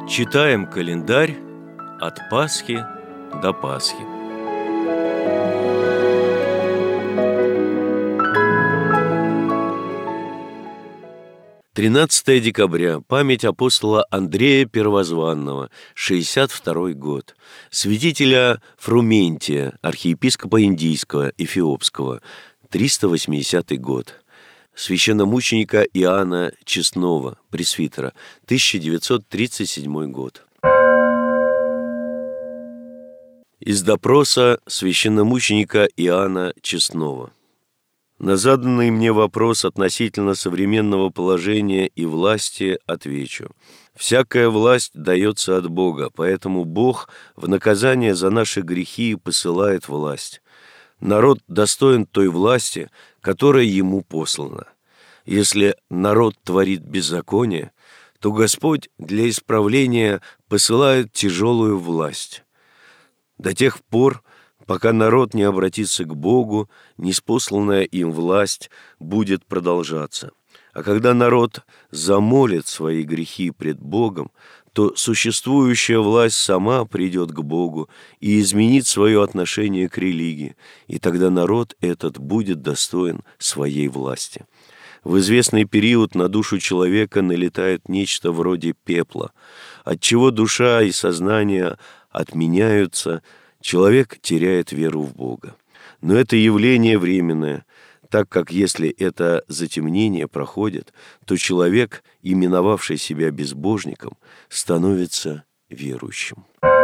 Читаем календарь от Пасхи до Пасхи. «13 декабря. Память апостола Андрея Первозванного, 62 год. Святителя Фрументия, архиепископа Индийского, Эфиопского, 380 год. Священномученика Иоанна Честного, пресвитера, 1937 год». Из допроса священномученика Иоанна Честного. На заданный мне вопрос относительно современного положения и власти отвечу. Всякая власть дается от Бога, поэтому Бог в наказание за наши грехи посылает власть. Народ достоин той власти, которая ему послана. Если народ творит беззаконие, то Господь для исправления посылает тяжелую власть. До тех пор, пока народ не обратится к Богу, ниспосланная им власть будет продолжаться. А когда народ замолит свои грехи пред Богом, то существующая власть сама придет к Богу и изменит свое отношение к религии, и тогда народ этот будет достоин своей власти. В известный период на душу человека налетает нечто вроде пепла, отчего душа и сознание отменяются, человек теряет веру в Бога. Но это явление временное, так как если это затемнение проходит, то человек, именовавший себя безбожником, становится верующим.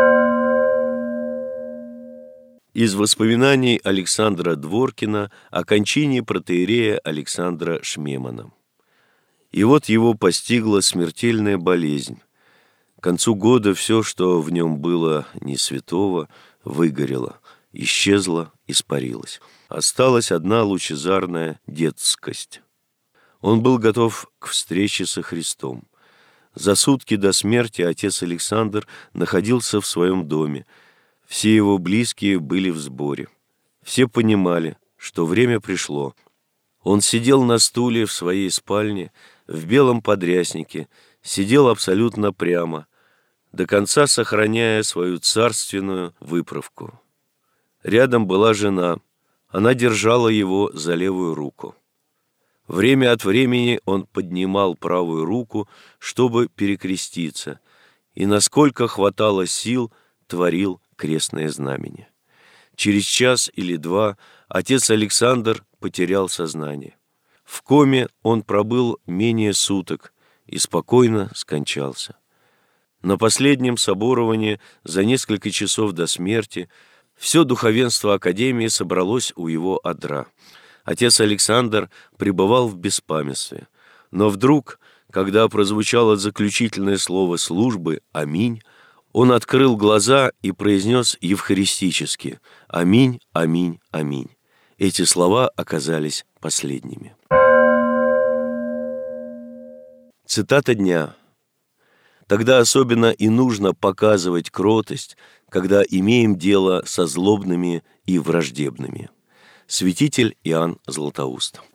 Из воспоминаний Александра Дворкина о кончине протоиерея Александра Шмемана. И вот его постигла смертельная болезнь. К концу года все, что в нем было не святого, выгорело, исчезло, испарилось. Осталась одна лучезарная детскость. Он был готов к встрече со Христом. За сутки до смерти отец Александр находился в своем доме. Все его близкие были в сборе. Все понимали, что время пришло. Он сидел на стуле в своей спальне, в белом подряснике, сидел абсолютно прямо, до конца сохраняя свою царственную выправку. Рядом была жена. Она держала его за левую руку. Время от времени он поднимал правую руку, чтобы перекреститься, и, насколько хватало сил, творил крестное знамение. Через час или два отец Александр потерял сознание. В коме он пробыл менее суток и спокойно скончался. На последнем соборовании за несколько часов до смерти все духовенство Академии собралось у его одра. Отец Александр пребывал в беспамятстве. Но вдруг, когда прозвучало заключительное слово службы «Аминь», он открыл глаза и произнес евхаристически «Аминь, аминь, аминь». Эти слова оказались последними. Цитата дня. «Тогда особенно и нужно показывать кротость, когда имеем дело со злобными и враждебными». Святитель Иоанн Златоуст.